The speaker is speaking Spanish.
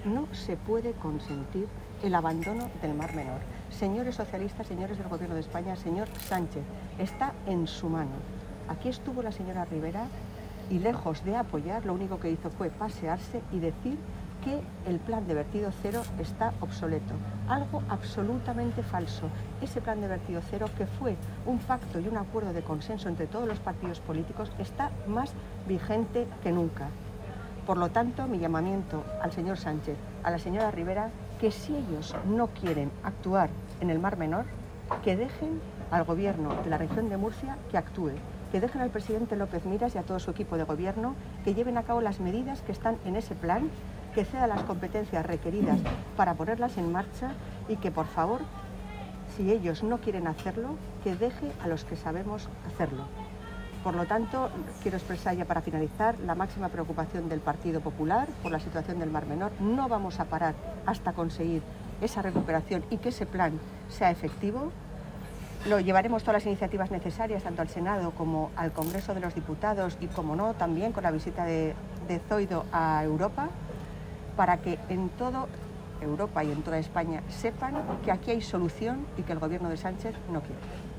no se puede consentir el abandono del Mar Menor. Señores socialistas, señores del Gobierno de España, señor Sánchez, está en su mano. Aquí estuvo la señora Ribera y lejos de apoyar, lo único que hizo fue pasearse y decir que el plan de vertido cero está obsoleto. Algo absolutamente falso. Ese plan de vertido cero, que fue un pacto y un acuerdo de consenso entre todos los partidos políticos, está más vigente que nunca. Por lo tanto, mi llamamiento al señor Sánchez, a la señora Ribera, que si ellos no quieren actuar en el Mar Menor, que dejen al gobierno de la región de Murcia que actúe, que dejen al presidente López Miras y a todo su equipo de gobierno que lleven a cabo las medidas que están en ese plan, que ceda las competencias requeridas para ponerlas en marcha y que, por favor, si ellos no quieren hacerlo, que deje a los que sabemos hacerlo. Por lo tanto, quiero expresar ya para finalizar la máxima preocupación del Partido Popular por la situación del Mar Menor. No vamos a parar hasta conseguir esa recuperación y que ese plan sea efectivo. Lo llevaremos todas las iniciativas necesarias, tanto al Senado como al Congreso de los Diputados y, como no, también con la visita de Zoido a Europa, para que en toda Europa y en toda España sepan que aquí hay solución y que el gobierno de Sánchez no quiere.